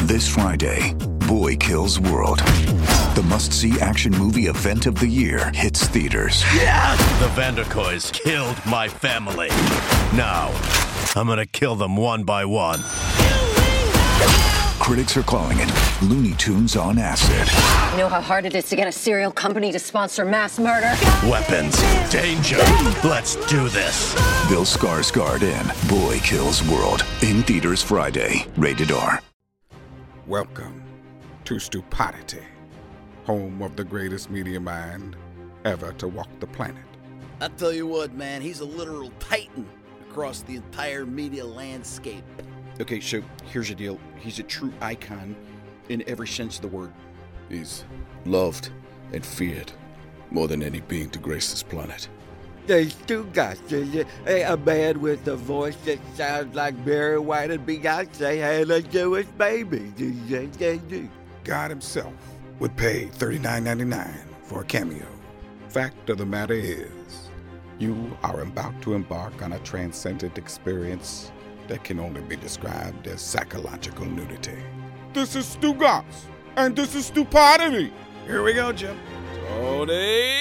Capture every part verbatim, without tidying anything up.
This Friday, Boy Kills World. The must-see action movie event of the year hits theaters. Yes! The Vanderkoys killed my family. Now, I'm gonna kill them one by one. Critics are calling it Looney Tunes on acid. You know how hard it is to get a cereal company to sponsor mass murder? Weapons, danger, let's do this. Bill Skarsgård in Boy Kills World. In theaters Friday. Rated R. Welcome to Stupidity, home of the greatest media mind ever to walk the planet. I tell you what, man, he's a literal titan across the entire media landscape. Okay, so here's the deal. He's a true icon in every sense of the word. He's loved and feared more than any being to grace this planet. There's two guys. There's a, a man with a voice that sounds like Barry White and Beyonce had a Jewish baby. God himself would pay thirty-nine ninety-nine for a cameo. Fact of the matter is, you are about to embark on a transcendent experience that can only be described as psychological nudity. This is Stu Goss, and this is Stupidity. Here we go, Jim. Tony.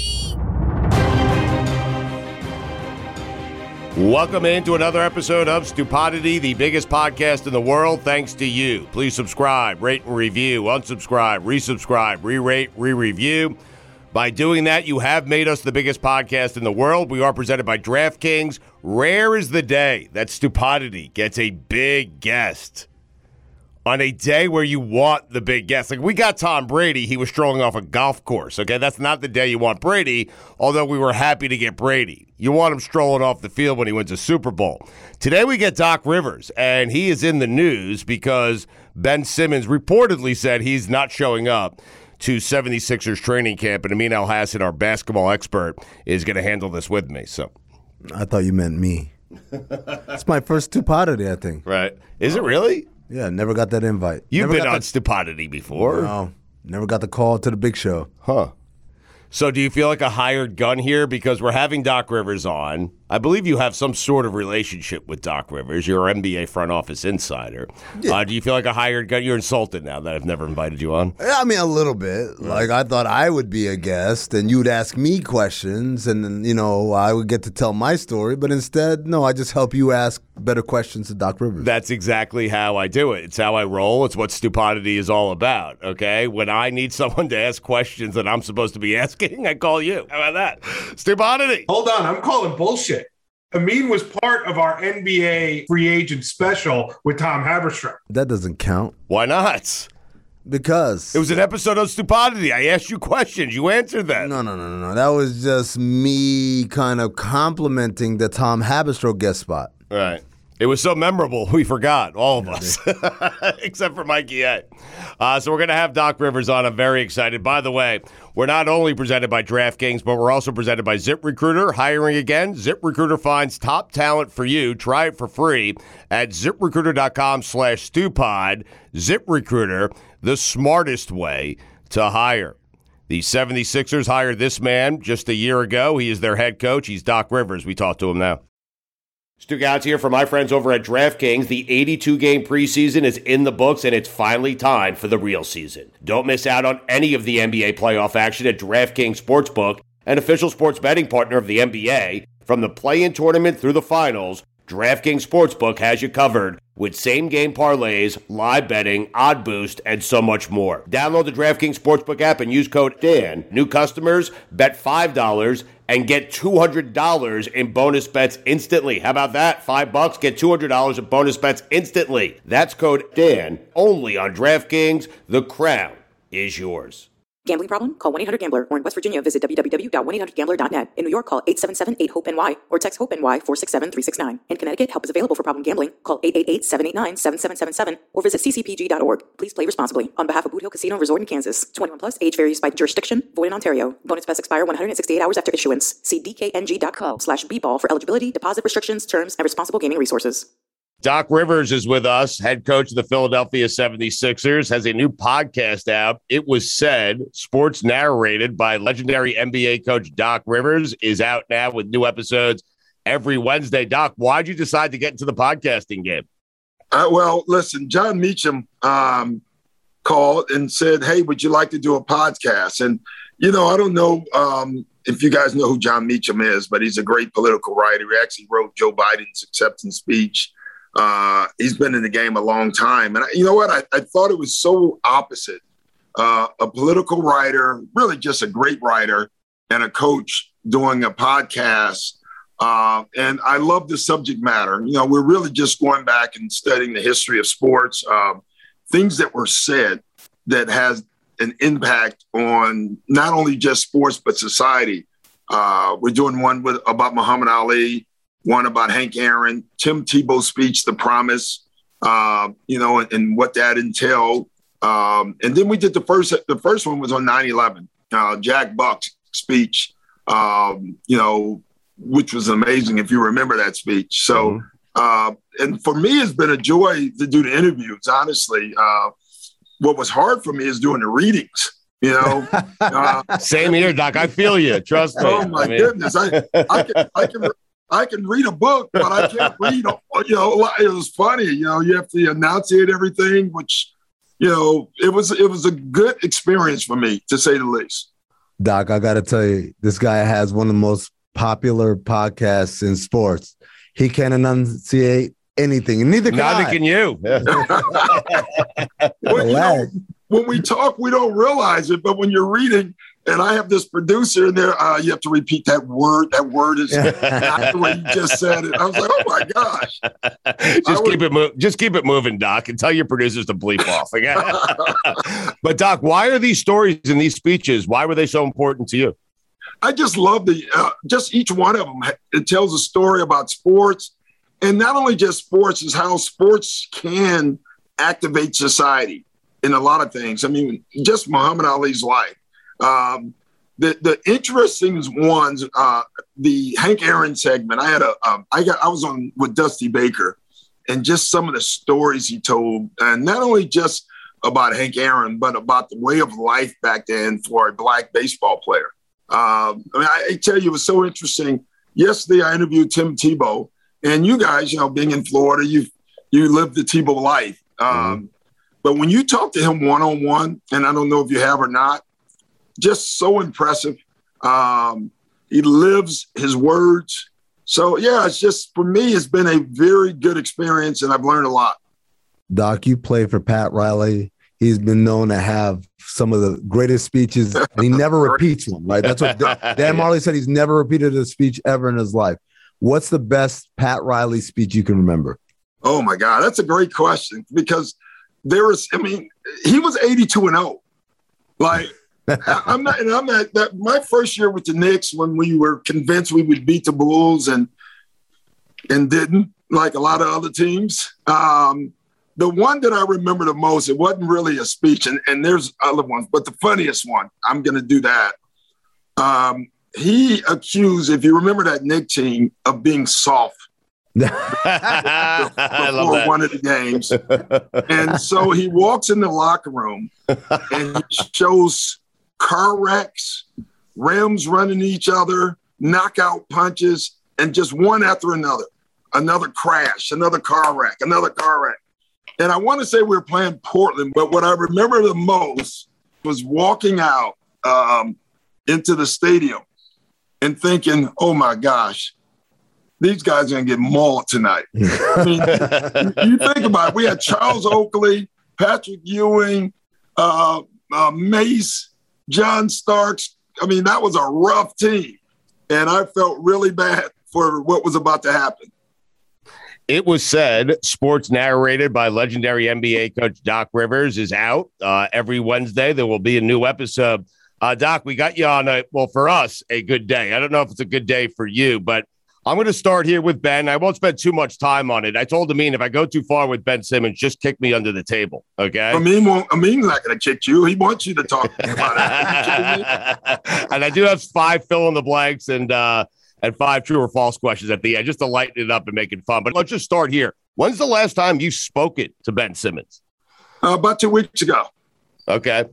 Welcome into another episode of Stupidity, the biggest podcast in the world, thanks to you. Please subscribe, rate and review, unsubscribe, resubscribe, re-rate, re-review. By doing that, you have made us the biggest podcast in the world. We are presented by DraftKings. Rare is the day that Stupidity gets a big guest on a day where you want the big guest. Like, we got Tom Brady. He was strolling off a golf course, okay? That's not the day you want Brady, although we were happy to get Brady. You want him strolling off the field when he wins a Super Bowl. Today we get Doc Rivers, and he is in the news because Ben Simmons reportedly said he's not showing up to seventy-sixers training camp, and Amin Elhassan, our basketball expert, is going to handle this with me. So, I thought you meant me. It's my first Stupidity, I think. Right. Is it really? Yeah, never got that invite. You've never been on the... Stupidity before. No, never got the call to the big show. Huh. So do you feel like a hired gun here? Because we're having Doc Rivers on. I believe you have some sort of relationship with Doc Rivers. You're an N B A front office insider. Yeah. Uh, do you feel like a hired gun? You're insulted now that I've never invited you on. I mean, a little bit. Like, I thought I would be a guest, and you'd ask me questions, and, then, you know, I would get to tell my story. But instead, no, I just help you ask better questions to Doc Rivers. That's exactly how I do it. It's how I roll. It's what Stupidity is all about, okay? When I need someone to ask questions that I'm supposed to be asking, I call you. How about that? Stupidity. Hold on. I'm calling bullshit. Amin was part of our N B A free agent special with Tom Haberstrom. That doesn't count. Why not? Because it was an episode of Stupidity. I asked you questions. You answered them. No, no, no, no, no. That was just me kind of complimenting the Tom Haberstrom guest spot. Right. It was so memorable, we forgot, all of us, except for Mikey A. Uh, so we're going to have Doc Rivers on. I'm very excited. By the way, we're not only presented by DraftKings, but we're also presented by ZipRecruiter. Hiring again. ZipRecruiter finds top talent for you. Try it for free at ZipRecruiter.com slash Stupod. ZipRecruiter, the smartest way to hire. The seventy-sixers hired this man just a year ago. He is their head coach. He's Doc Rivers. We talk to him now. Stu Gouts here for my friends over at DraftKings. The eighty-two game preseason is in the books, and it's finally time for the real season. Don't miss out on any of the N B A playoff action at DraftKings Sportsbook, an official sports betting partner of the N B A. From the play-in tournament through the finals, DraftKings Sportsbook has you covered with same-game parlays, live betting, odd boost, and so much more. Download the DraftKings Sportsbook app and use code Dan. New customers, bet five dollars and get two hundred dollars in bonus bets instantly. How about that? Five bucks, get two hundred dollars in bonus bets instantly. That's code Dan, only on DraftKings. The crown is yours. Gambling problem? Call one eight hundred gambler, or in West Virginia, visit w w w dot one eight hundred gambler dot net. In New York, call eight seven seven eight hope N Y or text HOPE-NY four six seven three six nine. In Connecticut, help is available for problem gambling. Call eight eight eight seven eight nine seven seven seven seven or visit c c p g dot org. Please play responsibly. On behalf of Boot Hill Casino Resort in Kansas. twenty-one plus, age varies by jurisdiction. Void in Ontario. Bonus bets expire one hundred sixty-eight hours after issuance. See d k n g dot co slash b ball for eligibility, deposit restrictions, terms, and responsible gaming resources. Doc Rivers is with us, head coach of the Philadelphia seventy-sixers, has a new podcast out. It Was Said, sports narrated by legendary N B A coach Doc Rivers, is out now with new episodes every Wednesday. Doc, why'd you decide to get into the podcasting game? Uh, well, listen, John Meacham um, called and said, hey, would you like to do a podcast? And, you know, I don't know um, if you guys know who John Meacham is, but he's a great political writer. He actually wrote Joe Biden's acceptance speech. Uh, he's been in the game a long time. And I, you know what? I, I thought it was so opposite. Uh, a political writer, really just a great writer, and a coach doing a podcast. Uh, and I love the subject matter. You know, we're really just going back and studying the history of sports, um, things that were said that has an impact on not only just sports, but society. Uh, we're doing one with about Muhammad Ali, one about Hank Aaron, Tim Tebow's speech, The Promise, uh, you know, and, and what that entailed. Um, and then we did the first, the first one was on nine eleven, uh, Jack Buck's speech, um, you know, which was amazing if you remember that speech. So, mm-hmm. uh, and for me, it's been a joy to do the interviews, honestly. Uh, what was hard for me is doing the readings, you know. Uh, Same here, Doc. I feel you. Trust me. Oh, my I mean. goodness. I, I, can, I, can, I can read a book, but I can't read, you know, it was funny. You know, you have to enunciate everything, which, you know, it was it was a good experience for me, to say the least. Doc, I got to tell you, this guy has one of the most popular podcasts in sports. He can't enunciate anything, and neither can Neither I. can you. Well, you know, when we talk, we don't realize it, but when you're reading, and I have this producer in there, uh, you have to repeat that word. That word is not the way you just said it. I was like, oh my gosh. Just keep it mo- just keep it moving, Doc, and tell your producers to bleep off. But Doc, why are these stories and these speeches, why were they so important to you? I just love the, uh, just each one of them. It tells a story about sports, and not only just sports, is how sports can activate society in a lot of things. I mean, just Muhammad Ali's life. Um, the the interesting ones, uh, the Hank Aaron segment. I had a, um, I got, I was on with Dusty Baker, and just some of the stories he told, and not only just about Hank Aaron, but about the way of life back then for a Black baseball player. Um, I mean, I, I tell you, it was so interesting. Yesterday, I interviewed Tim Tebow, and you guys, you know, being in Florida, you you lived the Tebow life. Um, mm-hmm. But when you talk to him one on one, and I don't know if you have or not. Just so impressive. Um, he lives his words. So, yeah, it's just, for me, it's been a very good experience, and I've learned a lot. Doc, you play for Pat Riley. He's been known to have some of the greatest speeches, and he never repeats one, right? That's what Dan Marley said. He's never repeated a speech ever in his life. What's the best Pat Riley speech you can remember? Oh, my God. That's a great question, because there was, I mean, he was eighty-two and oh. Like, I'm not, and I'm not, that my first year with the Knicks, when we were convinced we would beat the Bulls and and didn't, like a lot of other teams. Um, the one that I remember the most, it wasn't really a speech, and, and there's other ones, but the funniest one, I'm going to do that. Um, he accused, if you remember that Knicks team, of being soft. I love that. One of the games. And so he walks in the locker room and he shows car wrecks, rims running each other, knockout punches, and just one after another. Another crash, another car wreck, another car wreck. And I want to say we were playing Portland, but what I remember the most was walking out um, into the stadium and thinking, oh my gosh, these guys are going to get mauled tonight. I mean, you, you think about it. We had Charles Oakley, Patrick Ewing, uh, uh, Mace, John Starks. I mean, that was a rough team. And I felt really bad for what was about to happen. It was said, sports narrated by legendary N B A coach Doc Rivers is out. Uh, every Wednesday, there will be a new episode. Uh, Doc, we got you on, a, well, for us, a good day. I don't know if it's a good day for you, but I'm going to start here with Ben. I won't spend too much time on it. I told Amin, if I go too far with Ben Simmons, just kick me under the table, okay? Amin won't, Amin's not going to kick you. He wants you to talk about it. And I do have five fill-in-the-blanks and uh, and five true or false questions at the end, just to lighten it up and make it fun. But let's just start here. When's the last time you spoke it to Ben Simmons? Uh, about two weeks ago. Okay.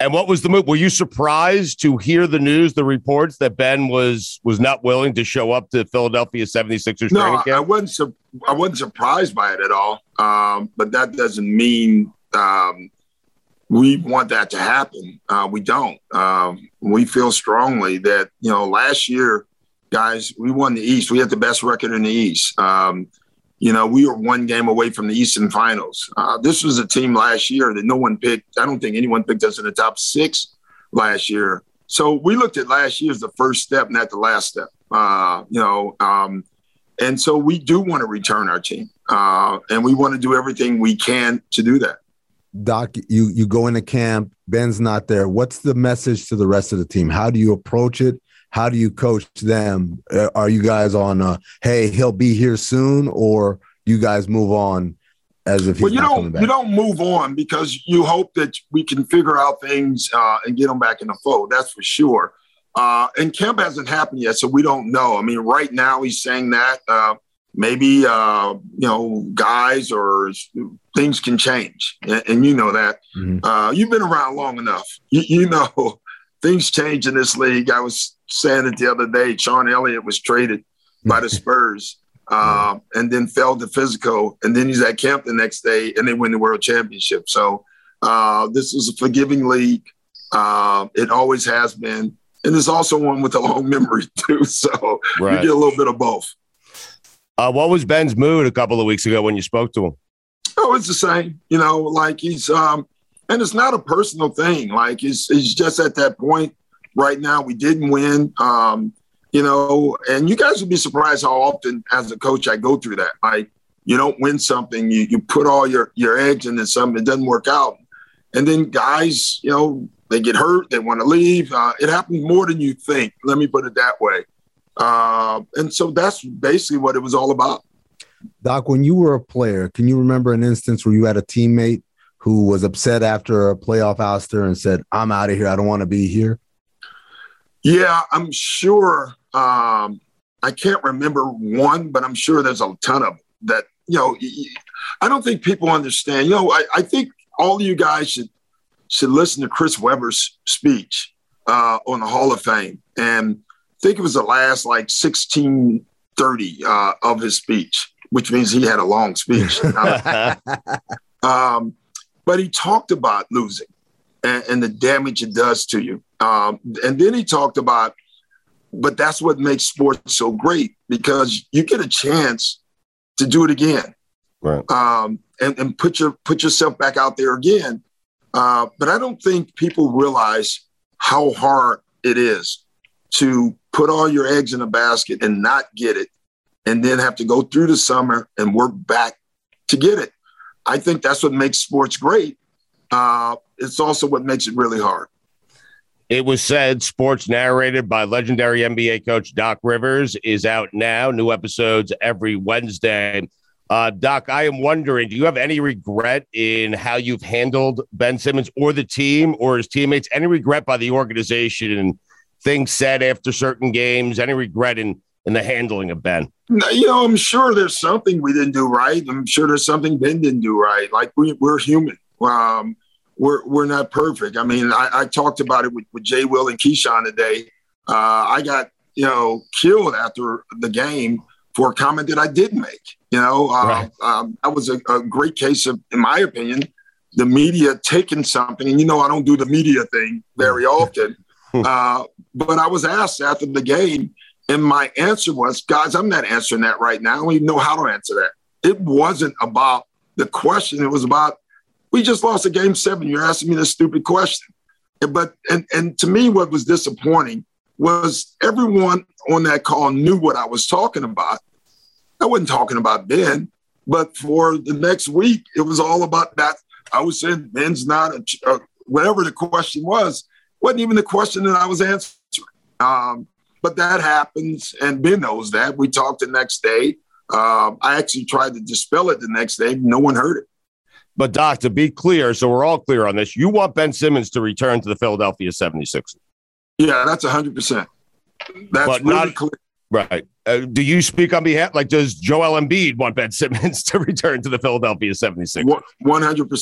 And what was the move? Were you surprised to hear the news, the reports that Ben was was not willing to show up to Philadelphia seventy-sixers no, training camp? I wasn't. Su- I wasn't surprised by it at all. Um, but that doesn't mean um, we want that to happen. Uh, we don't. Um, we feel strongly that you know last year, guys, we won the East. We had the best record in the East. Um, You know, we were one game away from the Eastern Finals. Uh, this was a team last year that no one picked. I don't think anyone picked us in the top six last year. So we looked at last year as the first step, not the last step. Uh, you know, um, and so we do want to return our team, uh, and we want to do everything we can to do that. Doc, you you go into camp. Ben's not there. What's the message to the rest of the team? How do you approach it? How do you coach them? Uh, are you guys on, uh, hey, he'll be here soon, or you guys move on as if he's well, you not don't, coming back? You don't move on because you hope that we can figure out things uh, and get them back in the fold. That's for sure. Uh, and camp hasn't happened yet, so we don't know. I mean, right now he's saying that uh, maybe, uh, you know, guys or things can change. And, and you know that. Mm-hmm. Uh, you've been around long enough. You, you know things change in this league. I was saying it the other day, Sean Elliott was traded by the Spurs uh, and then fell to physical. And then he's at camp the next day and they win the world championship. So uh, this is a forgiving league. Uh, it always has been. And it's also one with a long memory too. So right. You get a little bit of both. Uh, what was Ben's mood a couple of weeks ago when you spoke to him? Oh, it's the same. You know, like he's um, – and it's not a personal thing. Like it's, it's just at that point. Right now, we didn't win, um, you know, and you guys would be surprised how often as a coach I go through that. Like, you don't win something, you, you put all your, your eggs into something, it doesn't work out. And then guys, you know, they get hurt, they want to leave. Uh, it happens more than you think. Let me put it that way. Uh, and so that's basically what it was all about. Doc, when you were a player, can you remember an instance where you had a teammate who was upset after a playoff ouster and said, I'm out of here, I don't want to be here? Yeah, I'm sure. Um, I can't remember one, but I'm sure there's a ton of them that, you know, I don't think people understand. You know, I, I think all of you guys should should listen to Chris Webber's speech uh, on the Hall of Fame. And I think it was the last like sixteen thirty uh, of his speech, which means he had a long speech. um, but he talked about losing and, and the damage it does to you. Um, and then he talked about, but that's what makes sports so great because you get a chance to do it again, right? Um, and, and put your put yourself back out there again. Uh, but I don't think people realize how hard it is to put all your eggs in a basket and not get it, and then have to go through the summer and work back to get it. I think that's what makes sports great. Uh, it's also what makes it really hard. It Was Said, sports narrated by legendary N B A coach Doc Rivers, is out now. New episodes every Wednesday. Uh, Doc, I am wondering, do you have any regret in how you've handled Ben Simmons or the team or his teammates? Any regret by the organization and things said after certain games? Any regret in, in the handling of Ben? You know, I'm sure there's something we didn't do right. I'm sure there's something Ben didn't do right. Like, we, we're human. Um, We're we're not perfect. I mean, I, I talked about it with, with Jay Will and Keyshawn today. Uh, I got, you know, killed after the game for a comment that I did make. You know, uh, right. um, that was a, a great case of, in my opinion, the media taking something. And, you know, I don't do the media thing very often. uh, but I was asked after the game, and my answer was, guys, I'm not answering that right now. I don't even know how to answer that. It wasn't about the question. It was about, we just lost a game seven. You're asking me this stupid question. But and and to me, what was disappointing was everyone on that call knew what I was talking about. I wasn't talking about Ben, but for the next week, it was all about that. I was saying Ben's not a, uh, whatever the question was, wasn't even the question that I was answering. Um, but that happens, and Ben knows that. We talked the next day. Uh, I actually tried to dispel it the next day. No one heard it. But, Doc, to be clear, so we're all clear on this, you want Ben Simmons to return to the Philadelphia seventy-sixers. Yeah, that's one hundred percent. That's but really not, clear. Right. Uh, do you speak on behalf, like, does Joel Embiid want Ben Simmons to return to the Philadelphia seventy-sixers? one hundred percent.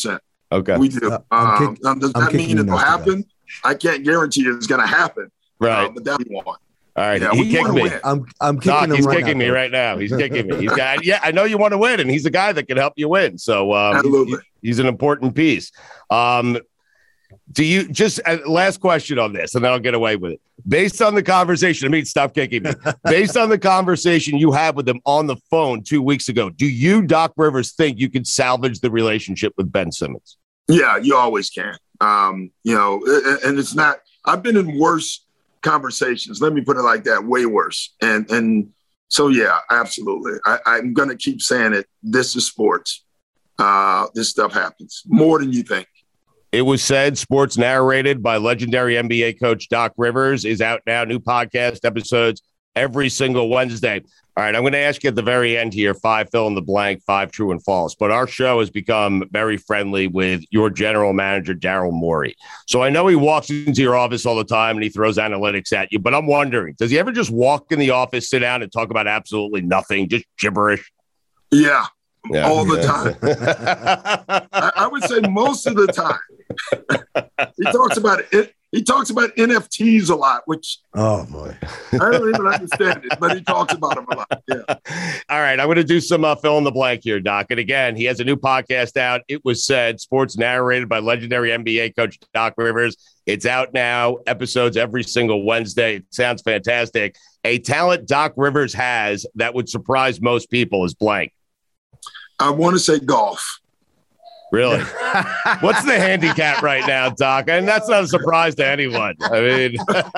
Okay. We do. Uh, I'm um, kick- um, does I'm that mean kicking it'll you, happen? I can't guarantee it's going to happen. Right. Uh, but that we want. All right. Yeah, he we kicked wanna me. win. I'm I'm kicking Doc, him he's right kicking now, me Coach. right now. He's kicking me. He's got, yeah, I know you want to win, and he's a guy that can help you win. So um, Absolutely. he- he's an important piece. Um, do you just uh, last question on this, and then I'll get away with it. Based on the conversation, I mean, stop kicking me. Based on the conversation you had with him on the phone two weeks ago, do you, Doc Rivers, think you could salvage the relationship with Ben Simmons? Yeah, you always can. Um, you know, and, and it's not. I've been in worse conversations. Let me put it like that. Way worse. And and so yeah, absolutely. I, I'm going to keep saying it. This is sports. Uh, this stuff happens more than you think. It was said, sports narrated by legendary N B A coach Doc Rivers is out now. New podcast episodes every single Wednesday. All right, I'm going to ask you at the very end here, five fill in the blank, five true and false. But our show has become very friendly with your general manager, Daryl Morey. So I know he walks into your office all the time and he throws analytics at you, but I'm wondering, does he ever just walk in the office, sit down and talk about absolutely nothing, just gibberish? Yeah, Yeah. all the Yeah. time. I, I would say most of the time. He talks about it. He talks about N F Ts a lot, which Oh boy, I don't even understand it, but he talks about them a lot. Yeah. All right, I'm going to do some uh, fill in the blank here, Doc. And again, he has a new podcast out. It was said, sports narrated by legendary N B A coach Doc Rivers. It's out now, episodes every single Wednesday. It sounds fantastic. A talent Doc Rivers has that would surprise most people is blank. I want to say golf. Really? What's the handicap right now, Doc? And that's not a surprise to anyone. I mean,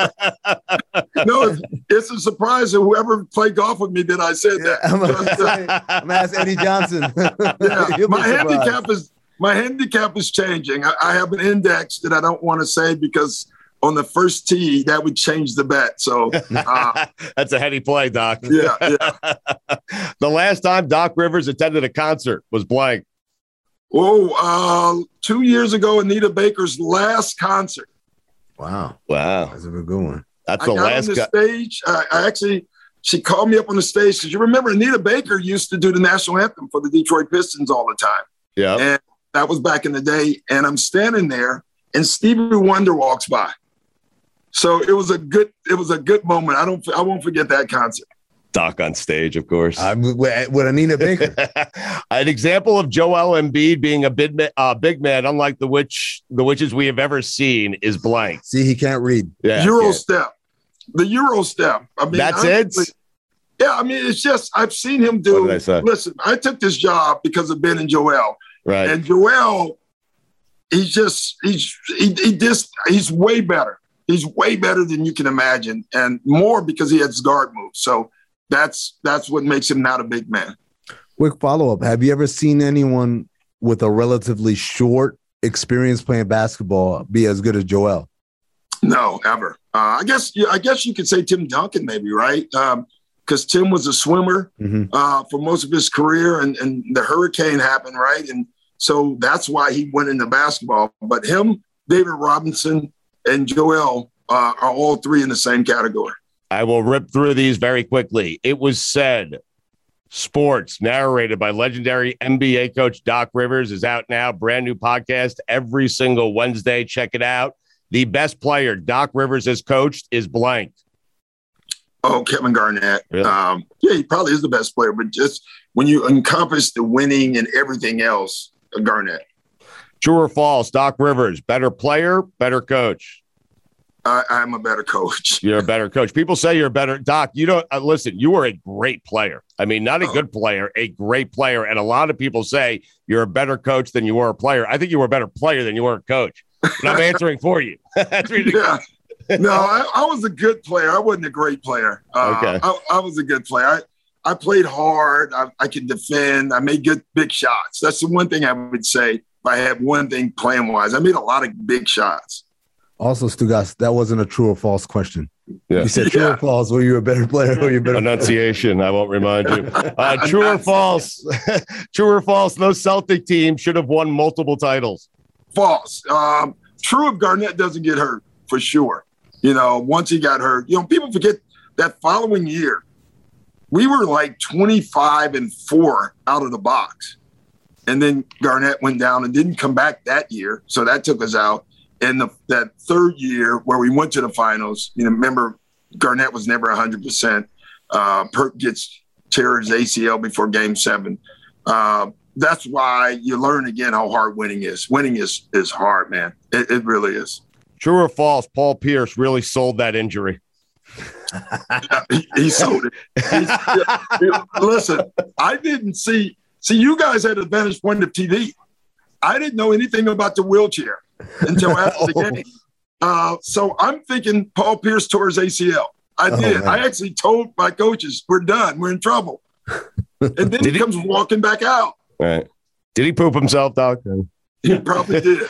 no, it's, it's a surprise that whoever played golf with me that I said that. I'm gonna, I'm gonna ask Eddie Johnson. Yeah, He'll be my surprised. handicap is my handicap is changing. I, I have an index that I don't want to say because on the first tee that would change the bet. So uh, that's a heady play, Doc. Yeah, yeah. The last time Doc Rivers attended a concert was blank. Oh, uh, two years ago, Anita Baker's last concert. Wow, wow, that's a good one. That's I the got last on the guy. stage. I, I actually, she called me up on the stage because you remember Anita Baker used to do the national anthem for the Detroit Pistons all the time. Yeah, and that was back in the day. And I'm standing there, and Stevie Wonder walks by. So it was a good, it was a good moment. I don't, I won't forget that concert. Doc on stage, of course. I'm with, with Anita Baker. An example of Joel Embiid being a big, ma- uh, big man, unlike the witch, the witches we have ever seen, is blank. See, he can't read. Yeah, Euro yeah. step, the Euro step. I mean, That's honestly, it. Yeah, I mean, it's just I've seen him What do. did I say? Listen, I took this job because of Ben and Joel, Right. and Joel, he's just he's he, he just he's way better. He's way better than you can imagine, and more because he has guard moves. So. That's that's what makes him not a big man. Quick follow up: have you ever seen anyone with a relatively short experience playing basketball be as good as Joel? No, ever. Uh, I guess yeah, I guess you could say Tim Duncan, maybe, right? Because um, Tim was a swimmer mm-hmm. uh, for most of his career, and, and the hurricane happened, right? And so that's why he went into basketball. But him, David Robinson, and Joel uh, are all three in the same category. I will rip through these very quickly. It was said, sports narrated by legendary N B A coach Doc Rivers is out now. Brand new podcast every single Wednesday. Check it out. The best player Doc Rivers has coached is blank. Oh, Kevin Garnett. Really? Um, yeah, he probably is the best player, but just when you encompass the winning and everything else, Garnett. True or false? Doc Rivers, better player, better coach. I, I'm a better coach. You're a better coach. People say you're a better Doc. You don't uh, listen. You are a great player. I mean, not a Oh. good player, a great player. And a lot of people say you're a better coach than you were a player. I think you were a better player than you were a coach. But I'm answering for you. That's ridiculous. Yeah. No, I, I was a good player. I wasn't a great player. Uh, Okay. I, I was a good player. I, I played hard. I, I could defend. I made good big shots. That's the one thing I would say. If I had one thing playing wise, I made a lot of big shots. Also, Stugas, that wasn't a true or false question. Yeah. You said true Yeah. or false. Were you a better player or you a better Enunciation. I won't remind you. Uh, true or false? True or false? No Celtic team should have won multiple titles. False. Um, true if Garnett doesn't get hurt, for sure. You know, once he got hurt, you know, people forget that following year, we were like twenty-five and four out of the box. And then Garnett went down and didn't come back that year. So that took us out. And the, that third year where we went to the finals, you know, remember Garnett was never one hundred percent. Uh, Perk gets tears his A C L before game seven. Uh, that's why you learn again how hard winning is. Winning is is hard, man. It, it really is. True or false, Paul Pierce really sold that injury. Yeah, he, he sold it. He, yeah, listen, I didn't see – see, you guys had a vantage point of T V. I didn't know anything about the wheelchair until after the game. Uh, so I'm thinking Paul Pierce tore his A C L. I did. Oh, I actually told my coaches, we're done. We're in trouble. And then he, he comes walking back out. Right. Did he poop himself, Doc? He probably did.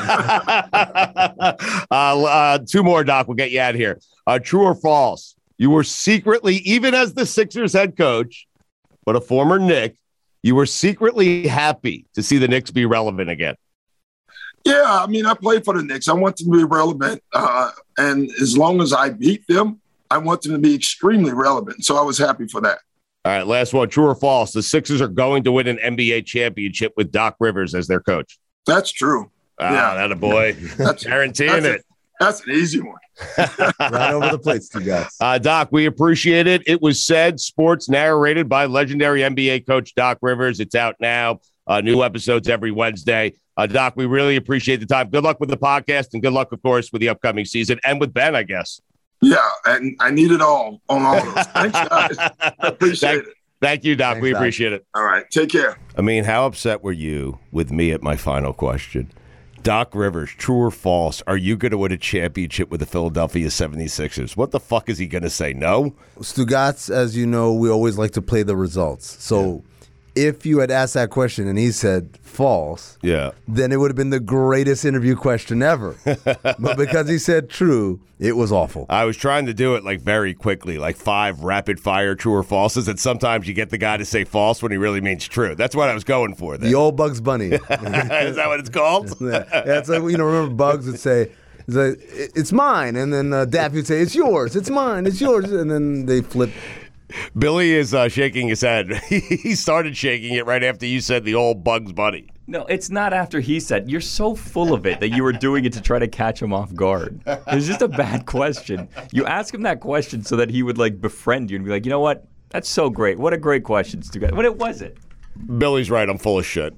uh, uh, two more, Doc. We'll get you out of here. Uh, true or false? You were secretly, even as the Sixers head coach, but a former Knick, you were secretly happy to see the Knicks be relevant again. Yeah, I mean, I played for the Knicks. I want them to be relevant. Uh, and as long as I beat them, I want them to be extremely relevant. So I was happy for that. All right, last one. True or false? The Sixers are going to win an N B A championship with Doc Rivers as their coach. That's true. Ah, yeah, that a boy. That's guaranteeing that's it. A, that's an easy one. Right over the plates, you guys. Uh, Doc, we appreciate it. It was said, sports narrated by legendary N B A coach Doc Rivers. It's out now. Uh, new episodes every Wednesday. Uh, Doc, we really appreciate the time. Good luck with the podcast, and good luck, of course, with the upcoming season and with Ben, I guess. Yeah, and I need it all on all of those. Thanks, guys. I appreciate thank, it. Thank you, Doc. Thanks, we Doc. appreciate it. All right, take care. I mean, how upset were you with me at my final question? Doc Rivers, true or false, are you going to win a championship with the Philadelphia seventy-sixers? What the fuck is he going to say? No? Stugotz, as you know, we always like to play the results. So yeah. if you had asked that question and he said false, yeah, then it would have been the greatest interview question ever. But because he said true, it was awful. I was trying to do it like very quickly, like five rapid fire true or falses, and sometimes you get the guy to say false when he really means true. That's what I was going for there. The old Bugs Bunny. Is that what it's called? Yeah, it's like, you know, remember Bugs would say, it's, like, it's mine, and then uh, Daffy would say, it's yours, it's mine, it's yours, and then they flip. Billy is uh, shaking his head. He started shaking it right after you said the old Bugs Bunny. No, it's not after he said. You're so full of it that you were doing it to try to catch him off guard. It was just a bad question. You ask him that question so that he would like befriend you and be like, you know what? That's so great. What a great question, Stu. But it wasn't. Billy's right. I'm full of shit.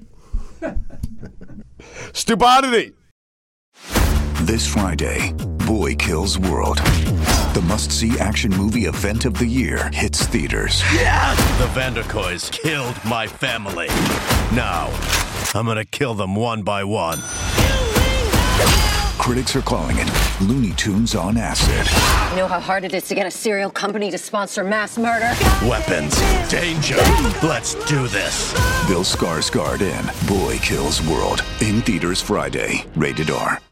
Stupidity. This Friday, Boy Kills World. The must-see action movie event of the year hits theaters. Yeah! The Vanderkoys killed my family. Now, I'm gonna kill them one by one. Critics are calling it Looney Tunes on acid. You know how hard it is to get a serial company to sponsor mass murder? Weapons, danger, let's do this. Bill Skarsgård in Boy Kills World. In theaters Friday. Rated R.